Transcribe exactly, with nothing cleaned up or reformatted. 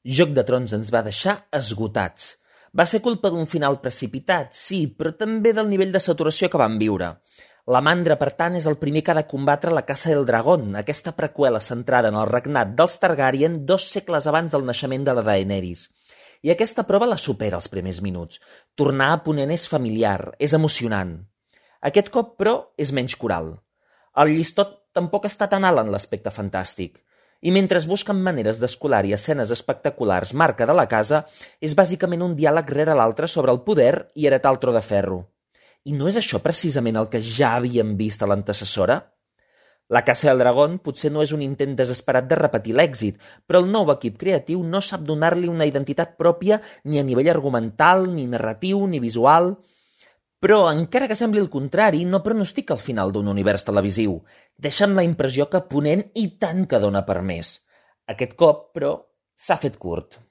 Joc de Trons ens va deixar esgotats. Va ser culpa d'un final precipitat, sí, però també del nivell de saturació que vam viure. La Mandra, per tant, és el primer que ha de combatre la Casa del Dragón, aquesta preqüela centrada en el regnat dels Targaryen dos segles abans del naixement de la Daenerys. I aquesta prova la supera als primers minuts. Tornar a Ponent és familiar, és emocionant. Aquest cop, però, és menys coral. El llistó tampoc està tan alt en l'aspecte fantàstic. I mentre es busquen maneres d'escolar-hi escenes espectaculars marca de la casa, és bàsicament un diàleg rere l'altre sobre el poder i heretar el tro de ferro. I no és això precisament el que ja havíem vist a l'antecessora? La Casa del Dragón potser no és un intent desesperat de repetir l'èxit, però el nou equip creatiu no sap donar-li una identitat pròpia ni a nivell argumental, ni narratiu, ni visual. Però, encara que sembli el contrari, no pronostica el final d'un univers televisiu, deixant la impressió que Ponent i tant que dona per més. Aquest cop, però, s'ha fet curt.